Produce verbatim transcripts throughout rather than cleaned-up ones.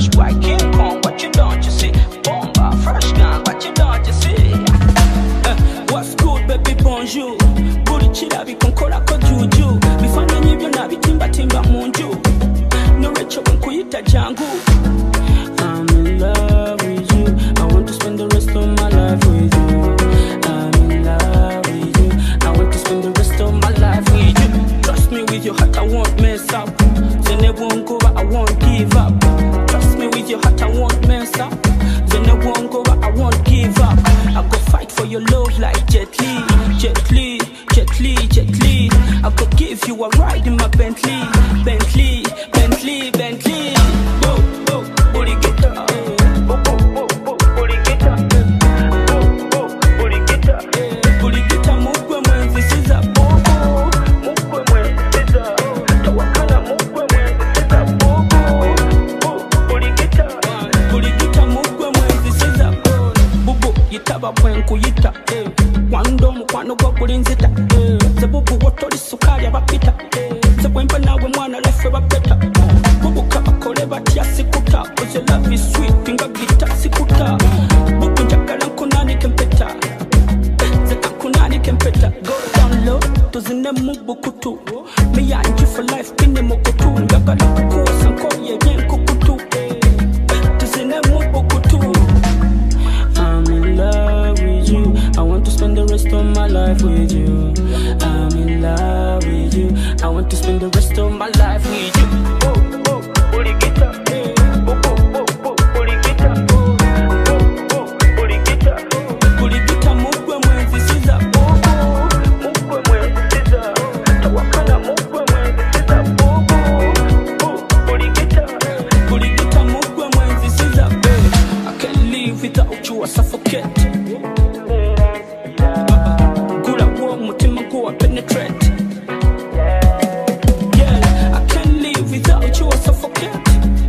Fresh boy, King Kong, what you don't you see? Bomba, fresh gun, what you don't you see? Uh, what's good, baby, bonjour. Buri chila bikonkola ko juju. Bifana nyibyo na bitimba timba munju. No recho kuyita jangu. I'm in love with you. I want to spend the rest of my life with you. I'm in love with you. I want to spend the rest of my life with you. Trust me with your heart, I won't mess up. Then it won't go, I won't give up. Trust me with your heart, I won't mess up. Then it won't go, I won't give up. I go fight for your love like Jet Li, Jet Li, Jet Li, Jet Li. I go give you a ride in my Bentley, Bentley, Bentley, Bentley. Whoa, whoa, booty get up. Whoa, whoa, whoa, whoa, booty get up. Whoa, whoa, booty get up. Booty get up, mukwe mwenzi siza. Whoa, whoa, mukwe mwenzi siza. Tawakana mukwe mwenzi siza. Whoa, whoa, whoa, booty get up. Booty get up, mukwe mwenzi siza. Bubu yitaba mwenku yita. Wando mukwano gwa kulinzita. Zebubu wotoli sukali abapita. Zebwemba nawe mwana lefe bapeta. Bubu kabakole batya sikuta. Cause your love is sweet nga gita sikuta. Bubu njagala nkunani kempeta. Zeka nkunani kempeta. Go down low tuzine mubukutu. Me yanji for life kine mukutu. Njagala kukusa nkoye yen kukutu. Tuzine mubukutu. I'm in love with you. I want to spend the rest of my life with you. I'm in love with you. I want to spend the rest of my life with you. Oh, oh, booty get up. Oh, oh, oh, oh, booty get up. Oh, oh, booty get up. Booty get up, mukwe mwenzi siza. Oh, oh, mukwe mwenzi siza. Tawakana mukwe mwenzi siza. Oh, oh, oh, booty get up. Booty get up, mukwe mwenzi siza. I can't live without you, I suffocate. Gula wo mutima go penetrate. Yeah, I can't live without you, I suffocate.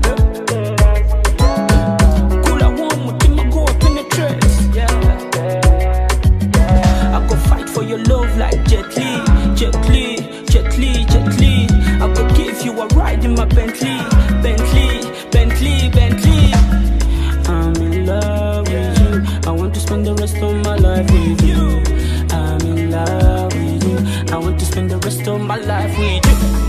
Gula wo mutima go penetrate. I go fight for your love like Jet Li, Jet Li, Jet Li, Jet Li. I go give you a ride in my Bentley, Bentley, Bentley, Bentley. I'm in love with you. I want to spend the rest of my life with you. I'm in love with you. I want to spend the rest of my life with you.